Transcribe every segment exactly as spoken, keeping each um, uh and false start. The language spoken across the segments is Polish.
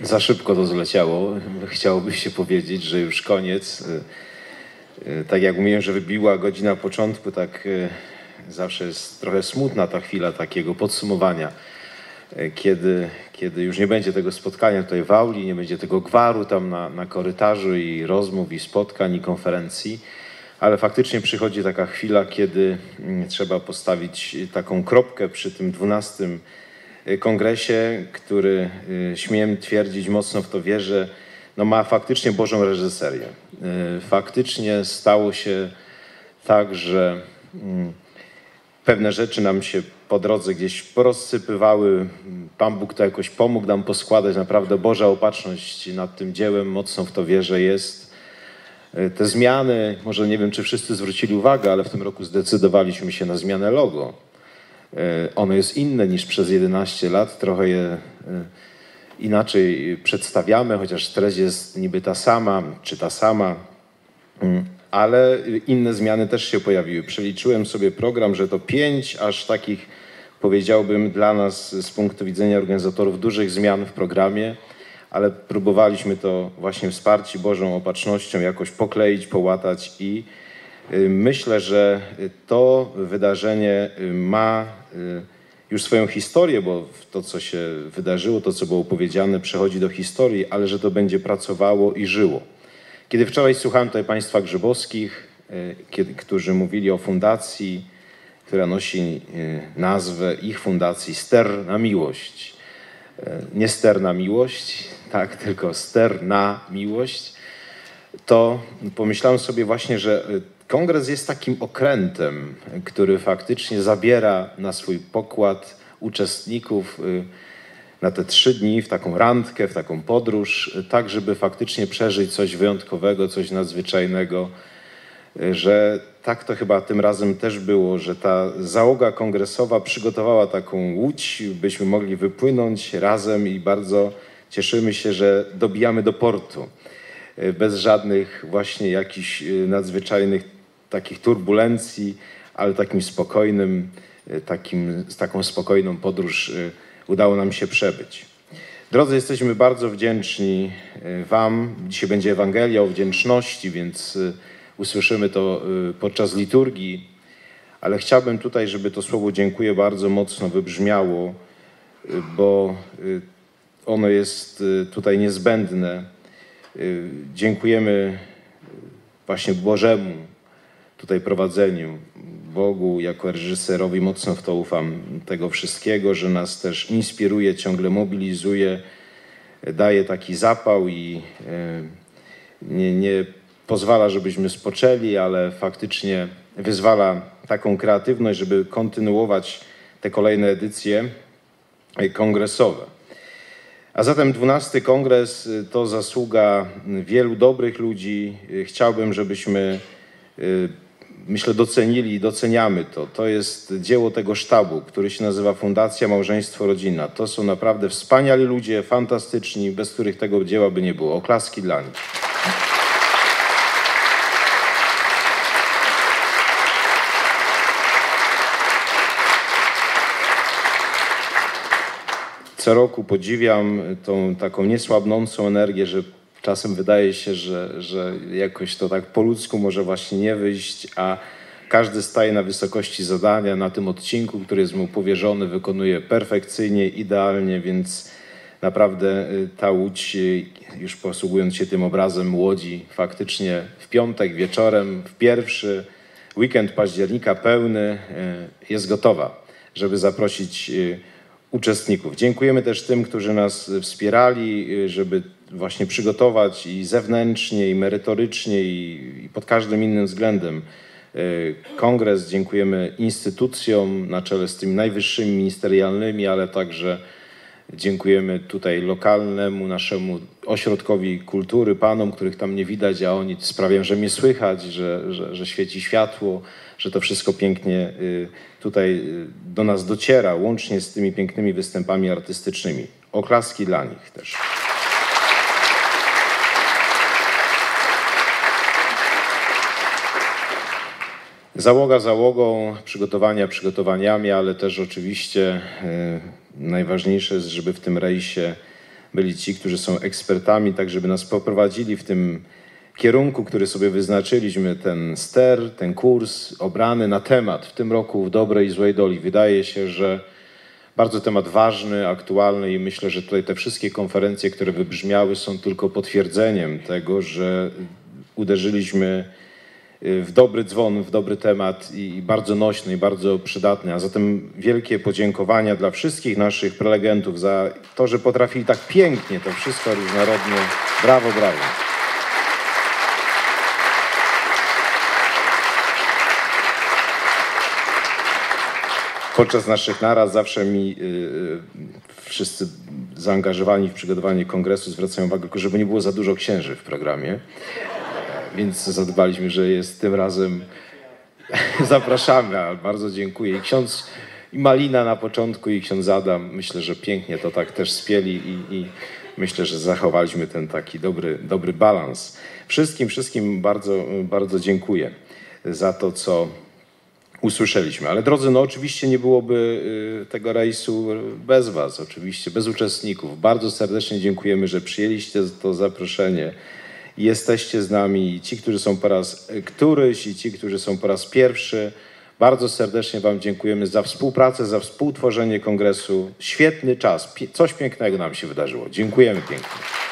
Za szybko to zleciało. Chciałoby się powiedzieć, że już koniec. Tak jak mówiłem, że wybiła godzina początku, tak zawsze jest trochę smutna ta chwila takiego podsumowania, kiedy, kiedy już nie będzie tego spotkania tutaj w auli, nie będzie tego gwaru tam na, na korytarzu i rozmów, i spotkań, i konferencji, ale faktycznie przychodzi taka chwila, kiedy trzeba postawić taką kropkę przy tym dwunastym kongresie, który, śmiem twierdzić, mocno w to wierzę, no ma faktycznie Bożą reżyserię. Faktycznie stało się tak, że pewne rzeczy nam się po drodze gdzieś porozsypywały. Pan Bóg to jakoś pomógł nam poskładać. Naprawdę Boża opatrzność nad tym dziełem, mocno w to wierzę, jest. Te zmiany, może nie wiem, czy wszyscy zwrócili uwagę, ale w tym roku zdecydowaliśmy się na zmianę logo. Ono jest inne niż przez jedenaście lat, trochę je inaczej przedstawiamy, chociaż treść jest niby ta sama, czy ta sama, ale inne zmiany też się pojawiły. Przeliczyłem sobie program, że to pięć aż takich, powiedziałbym, dla nas z punktu widzenia organizatorów dużych zmian w programie, ale próbowaliśmy to właśnie wsparci Bożą opatrznością jakoś pokleić, połatać i myślę, że to wydarzenie ma już swoją historię, bo to, co się wydarzyło, to, co było powiedziane, przechodzi do historii, ale że to będzie pracowało i żyło. Kiedy wczoraj słuchałem tutaj państwa Grzybowskich, kiedy, którzy mówili o fundacji, która nosi nazwę ich fundacji Ster na Miłość. Nie ster na miłość, tak, tylko ster na miłość, to pomyślałem sobie właśnie, że kongres jest takim okrętem, który faktycznie zabiera na swój pokład uczestników na te trzy dni, w taką randkę, w taką podróż, tak żeby faktycznie przeżyć coś wyjątkowego, coś nadzwyczajnego, że tak to chyba tym razem też było, że ta załoga kongresowa przygotowała taką łódź, byśmy mogli wypłynąć razem i bardzo cieszymy się, że dobijamy do portu. Bez żadnych właśnie jakichś nadzwyczajnych takich turbulencji, ale takim spokojnym, takim, z taką spokojną podróż udało nam się przebyć. Drodzy, jesteśmy bardzo wdzięczni wam. Dzisiaj będzie Ewangelia o wdzięczności, więc usłyszymy to podczas liturgii, ale chciałbym tutaj, żeby to słowo dziękuję bardzo mocno wybrzmiało, bo ono jest tutaj niezbędne. Dziękujemy właśnie Bożemu tutaj prowadzeniu, Bogu jako reżyserowi, mocno w to ufam, tego wszystkiego, że nas też inspiruje, ciągle mobilizuje, daje taki zapał i nie, nie pozwala, żebyśmy spoczęli, ale faktycznie wyzwala taką kreatywność, żeby kontynuować te kolejne edycje kongresowe. A zatem dwunasty kongres to zasługa wielu dobrych ludzi. Chciałbym, żebyśmy, myślę, docenili i doceniamy to. To jest dzieło tego sztabu, który się nazywa Fundacja Małżeństwo Rodzina. To są naprawdę wspaniali ludzie, fantastyczni, bez których tego dzieła by nie było. Oklaski dla nich. Co roku podziwiam tą taką niesłabnącą energię, że czasem wydaje się, że, że jakoś to tak po ludzku może właśnie nie wyjść, a każdy staje na wysokości zadania, na tym odcinku, który jest mu powierzony, wykonuje perfekcyjnie, idealnie, więc naprawdę ta Łódź, już posługując się tym obrazem Łodzi, faktycznie w piątek wieczorem, w pierwszy weekend października pełny, jest gotowa, żeby zaprosić uczestników. Dziękujemy też tym, którzy nas wspierali, żeby właśnie przygotować i zewnętrznie, i merytorycznie, i, i pod każdym innym względem kongres. Dziękujemy instytucjom na czele z tymi najwyższymi ministerialnymi, ale także dziękujemy tutaj lokalnemu naszemu ośrodkowi kultury, panom, których tam nie widać, a oni sprawiają, że mnie słychać, że, że, że świeci światło, że to wszystko pięknie tutaj do nas dociera, łącznie z tymi pięknymi występami artystycznymi. Oklaski dla nich też. Załoga załogą, przygotowania przygotowaniami, ale też oczywiście najważniejsze jest, żeby w tym rejsie byli ci, którzy są ekspertami, tak żeby nas poprowadzili w tym kierunku, który sobie wyznaczyliśmy, ten ster, ten kurs obrany na temat w tym roku w dobrej i złej doli. Wydaje się, że bardzo temat ważny, aktualny i myślę, że tutaj te wszystkie konferencje, które wybrzmiały, są tylko potwierdzeniem tego, że uderzyliśmy w dobry dzwon, w dobry temat i bardzo nośny i bardzo przydatny. A zatem wielkie podziękowania dla wszystkich naszych prelegentów za to, że potrafili tak pięknie to wszystko różnorodnie. Brawo, brawo. Podczas naszych narad zawsze mi yy, wszyscy zaangażowani w przygotowanie kongresu zwracają uwagę, żeby nie było za dużo księży w programie. Więc zadbaliśmy, że jest tym razem. Zapraszamy, ale bardzo dziękuję. I ksiądz, i Malina na początku, i ksiądz Adam. Myślę, że pięknie to tak też spieli i, i myślę, że zachowaliśmy ten taki dobry, dobry balans. Wszystkim, wszystkim bardzo, bardzo dziękuję za to, co usłyszeliśmy. Ale drodzy, no oczywiście nie byłoby tego rejsu bez was, oczywiście, bez uczestników. Bardzo serdecznie dziękujemy, że przyjęliście to zaproszenie. Jesteście z nami, ci, którzy są po raz któryś i ci, którzy są po raz pierwszy. Bardzo serdecznie wam dziękujemy za współpracę, za współtworzenie kongresu. Świetny czas, coś pięknego nam się wydarzyło. Dziękujemy pięknie.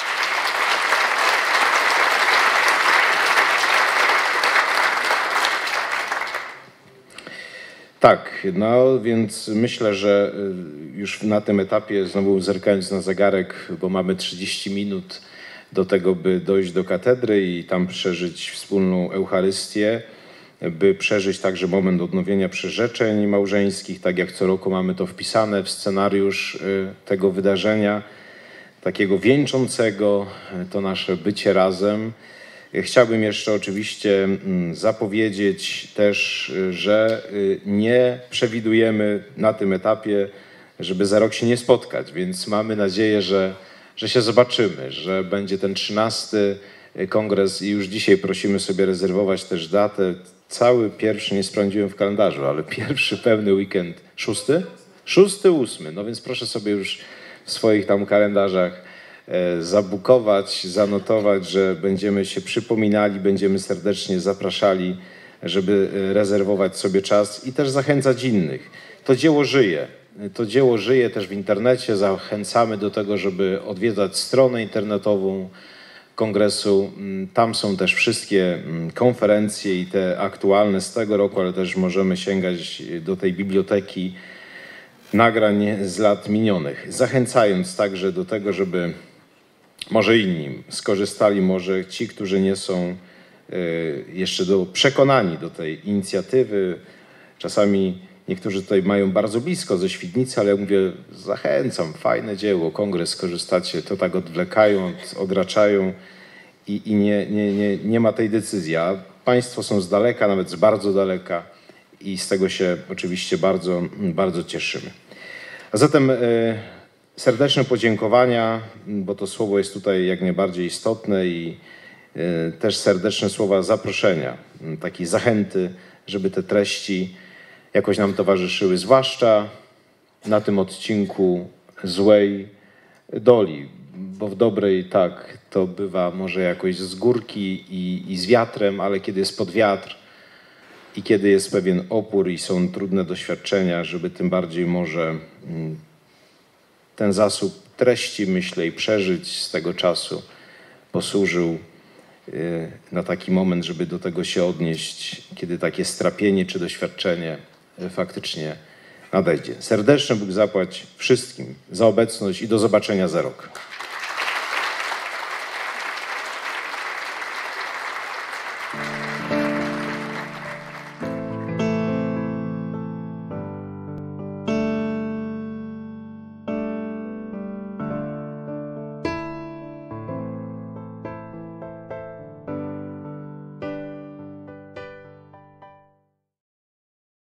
Tak, no więc myślę, że już na tym etapie, znowu zerkając na zegarek, bo mamy trzydzieści minut do tego, by dojść do katedry i tam przeżyć wspólną Eucharystię, by przeżyć także moment odnowienia przyrzeczeń małżeńskich, tak jak co roku mamy to wpisane w scenariusz tego wydarzenia, takiego wieńczącego to nasze bycie razem. Chciałbym jeszcze oczywiście zapowiedzieć też, że nie przewidujemy na tym etapie, żeby za rok się nie spotkać, więc mamy nadzieję, że, że się zobaczymy, że będzie ten trzynasty kongres i już dzisiaj prosimy sobie rezerwować też datę. Cały pierwszy, nie sprawdziłem w kalendarzu, ale pierwszy pełny weekend, szósty? Szósty, ósmy, no więc proszę sobie już w swoich tam kalendarzach zabukować, zanotować, że będziemy się przypominali, będziemy serdecznie zapraszali, żeby rezerwować sobie czas i też zachęcać innych. To dzieło żyje. To dzieło żyje też w internecie. Zachęcamy do tego, żeby odwiedzać stronę internetową kongresu. Tam są też wszystkie konferencje i te aktualne z tego roku, ale też możemy sięgać do tej biblioteki nagrań z lat minionych. Zachęcając także do tego, żeby może inni skorzystali, może ci, którzy nie są jeszcze do, przekonani do tej inicjatywy. Czasami niektórzy tutaj mają bardzo blisko ze Świdnicy, ale ja mówię, zachęcam, fajne dzieło, kongres, skorzystacie. To tak odwlekają, odraczają i, i nie, nie, nie, nie ma tej decyzji. A państwo są z daleka, nawet z bardzo daleka i z tego się oczywiście bardzo, bardzo cieszymy. A zatem serdeczne podziękowania, bo to słowo jest tutaj jak najbardziej istotne i też serdeczne słowa zaproszenia, takiej zachęty, żeby te treści jakoś nam towarzyszyły, zwłaszcza na tym odcinku złej doli, bo w dobrej tak, to bywa może jakoś z górki i, i z wiatrem, ale kiedy jest pod wiatr i kiedy jest pewien opór i są trudne doświadczenia, żeby tym bardziej może ten zasób treści, myślę, i przeżyć z tego czasu posłużył na taki moment, żeby do tego się odnieść, kiedy takie strapienie czy doświadczenie faktycznie nadejdzie. Serdeczny Bóg zapłać wszystkim za obecność i do zobaczenia za rok.